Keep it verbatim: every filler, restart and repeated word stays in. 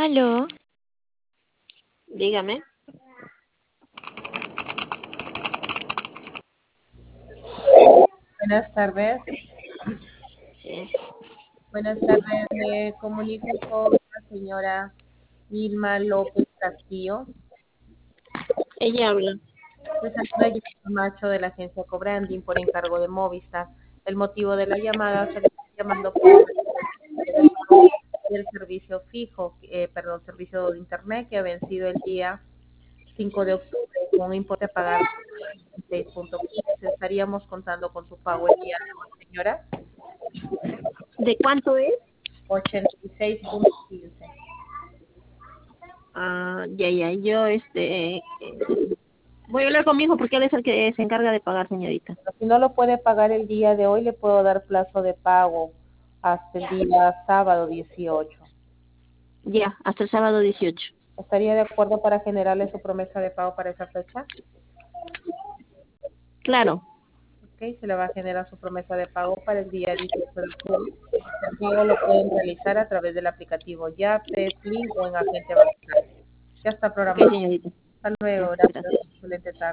Aló, Dígame. Buenas tardes. Sí. Buenas tardes. Me comunico con la señora Irma López Castillo. Ella habla. Se saluda Gisela Macho de la agencia Cobranding por encargo de Movistar. El motivo de la llamada se le está llamando por el pago del servicio fijo, eh, perdón, servicio de internet que ha vencido el día cinco de octubre con un importe a pagar de seis punto quince. Estaríamos contando con su pago el día de hoy, señora. ¿De cuánto es? ochenta y seis punto quince. Ah, ya, ya. Yo, este, eh, voy a hablar con mi hijo porque él es el que se encarga de pagar, señorita. Si no lo puede pagar el día de hoy, le puedo dar plazo de pago hasta el día sábado dieciocho. Ya, hasta el sábado dieciocho. ¿Estaría de acuerdo para generarle su promesa de pago para esa fecha? Claro. Ok, se le va a generar su promesa de pago para el día dieciocho de octubre. El pago lo pueden realizar a través del aplicativo Yape, Plin o en agente bancario. Ya está Ok, programado. señorita. Hasta luego, Ya, gracias. gracias. Excelente tarde.